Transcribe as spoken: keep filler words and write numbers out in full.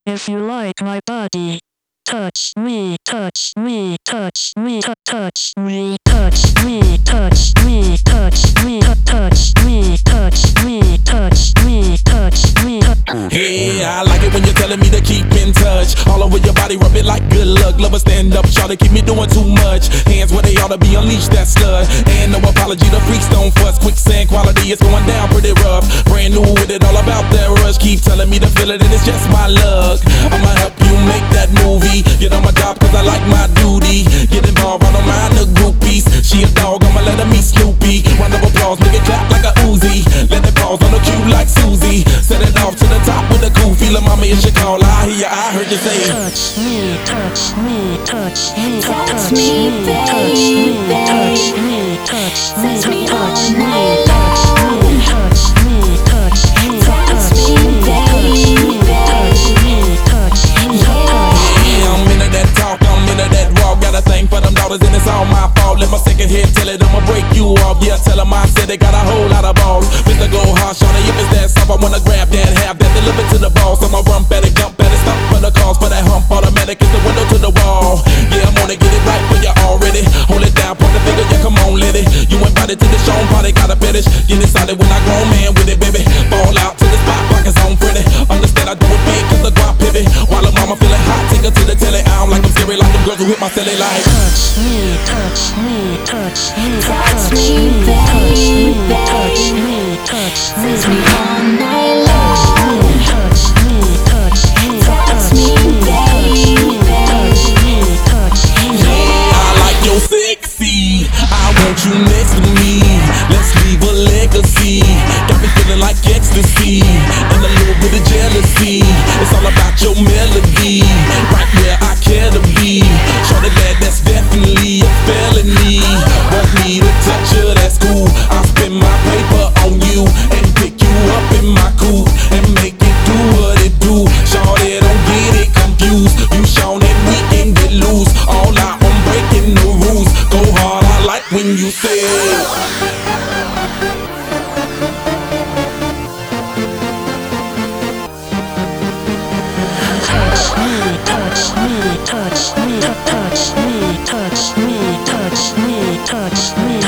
If you like my body, touch me, touch me, touch me, tou- touch me, touch me, touch me, touch me, tou- touch me, touch me, touch me, touch me. tou- Hey, I like it when you're telling me to keep in touch. All over your body, rub it like good luck. Love stand up, try to keep me doing too much. Hands where they ought to be, unleashed that stud. And no apology, the freaks don't fuss. Quicksand quality is going down pretty rough. Brand new with it, all about that rush. Keep telling me to feel it, and it's just my luck. I'ma help you make that movie. Get on my job, cause I like my duty. Get involved, I don't mind the groupies. She a dog, I'ma let her meet Snoopy. Round of applause, make it clap like a Uzi. Let it pause on the cue like Susie. Set it off to the top with a cool feeling, mama, it's your call. I hear ya, I heard you say, touch me, touch me, touch me, tou- touch me, touch me, touch me, touch me, tou- touch me, touch me, touch me, touch me, tou- touch me, touch me, touch me, touch me, tou- touch me. yeah, I'm into that talk, I'm into that walk. Got a thing for them daughters and it's all my fault. Let my second head tell it, I'ma break you off. Yeah, tell them I said they got a whole lot of balls. Mister Go hard, shawty, if it's that soft, I wanna grab that, have that, deliver to the boss. I'ma run better, jump better, stop for the cause, for that hump, automatic is the window to the wall. Yeah, I'm gonna get it right for you already. Hold it down, point the finger, yeah, come on, let it. You invited to the show, party, got a fetish. Get excited when I grown man with it, baby. Fall out to the spot, pockets on pretty. Understand I do it big, cause the guap pivot. While the mama feeling hot, take her to the telly. I don't like them scary, like them girls who hit my celly like. Touch me, touch me, touch me, touch me, touch me, touch me, touch me, touch me all night long. Touch me, touch me, touch me, touch me, touch me, touch me. I like your sexy, I want you next to me. Let's leave a legacy. Got me feeling like ecstasy and a little bit of jealousy. It's all about your melody, right where I care to be. Shorty glad that's definitely a felony. Want me to touch you, that's cool. I'll spend my paper on you and pick you up in my coupe and make it do what it do. Shorty, don't get it confused. You shown that we can get loose. All out on breaking the rules. Go hard, I like when you say Touch me, touch me, touch me, touch me, touch me, touch me, touch me.